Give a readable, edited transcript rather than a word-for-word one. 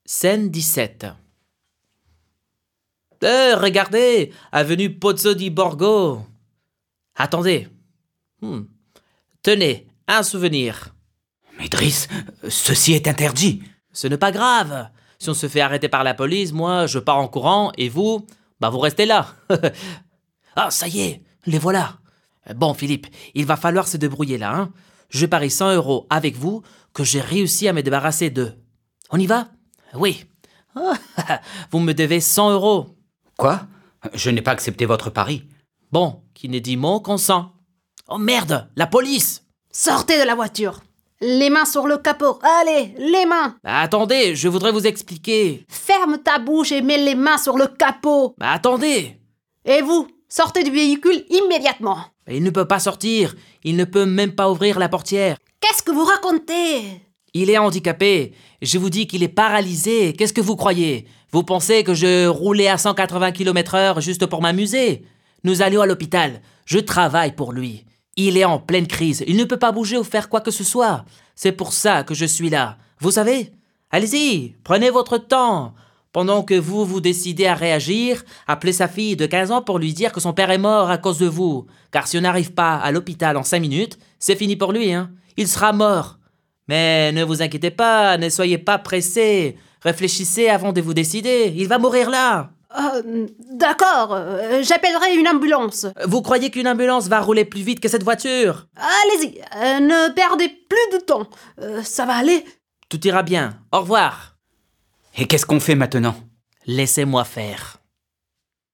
Scène 17. Regardez, avenue Pozzo di Borgo. Attendez. Tenez, un souvenir. Mais Driss, ceci est interdit. Ce n'est pas grave. Si on se fait arrêter par la police, moi, je pars en courant, et vous, vous restez là. Ah, ça y est, les voilà. Bon, Philippe, il va falloir se débrouiller là, hein. Je parie 100 € avec vous que j'ai réussi à me débarrasser d'eux. On y va? Oui. Vous me devez 100 €. Quoi? Je n'ai pas accepté votre pari. Bon, qui n'est dit mot consent. Oh merde, la police! Sortez de la voiture. Les mains sur le capot. Allez, les mains. Attendez, je voudrais vous expliquer. Ferme ta bouche et mets les mains sur le capot. Attendez! Et vous, sortez du véhicule immédiatement. Il ne peut pas sortir. Il ne peut même pas ouvrir la portière. Qu'est-ce que vous racontez? Il est handicapé. Je vous dis qu'il est paralysé. Qu'est-ce que vous croyez? Vous pensez que je roulais à 180 km/h juste pour m'amuser? Nous allions à l'hôpital. Je travaille pour lui. Il est en pleine crise. Il ne peut pas bouger ou faire quoi que ce soit. C'est pour ça que je suis là. Vous savez? Allez-y, prenez votre temps. Pendant que vous vous décidez à réagir, appelez sa fille de 15 ans pour lui dire que son père est mort à cause de vous. Car si on n'arrive pas à l'hôpital en 5 minutes, c'est fini pour lui, hein. Il sera mort. Mais ne vous inquiétez pas, ne soyez pas pressés. Réfléchissez avant de vous décider. Il va mourir là. D'accord, j'appellerai une ambulance. Vous croyez qu'une ambulance va rouler plus vite que cette voiture? Allez-y, ne perdez plus de temps. Ça va aller. Tout ira bien. Au revoir. Et qu'est-ce qu'on fait maintenant? Laissez-moi faire.